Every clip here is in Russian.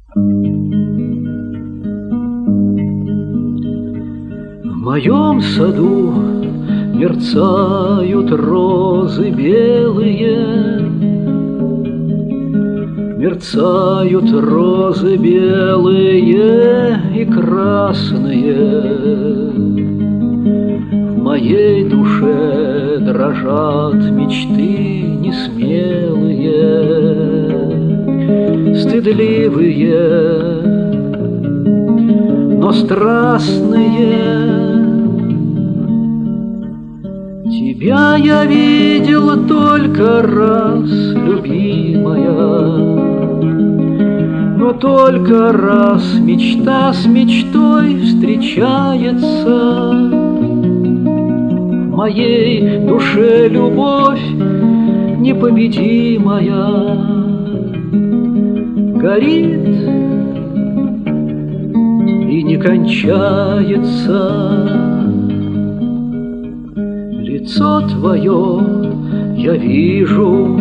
В моем саду мерцают розы белые, мерцают розы белые и красные. В моей душе дрожат мечты несмелые, стыдливые, но страстные. Тебя я видел только раз, любимая, но только раз мечта с мечтой встречается. В моей душе любовь непобедимая горит и не кончается. Лицо твое я вижу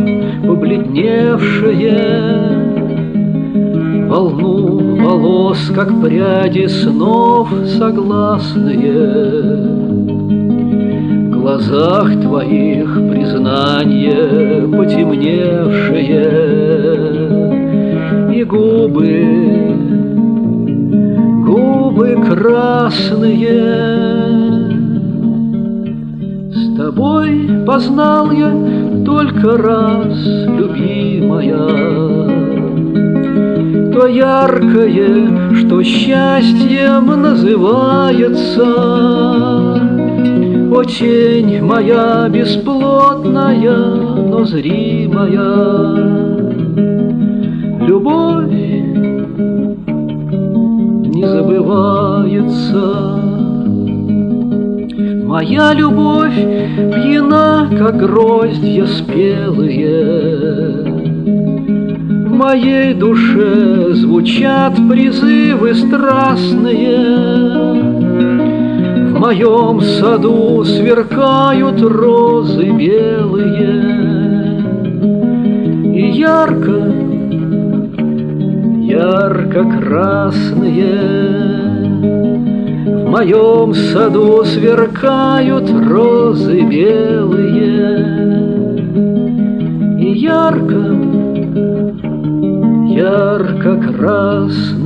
побледневшее, волну волос, как пряди снов согласные. В глазах твоих признание потемневшее, и губы красные. С тобой познал я только раз, любимая, то яркое, что счастьем называется. О, тень моя бесплотная, но зримая, любовь не забывается. Моя любовь пьяна, как гроздья спелые. В моей душе звучат призывы страстные. В моем саду сверкают розы белые. И ярко-красные. В моем саду сверкают розы белые, и ярко-красные.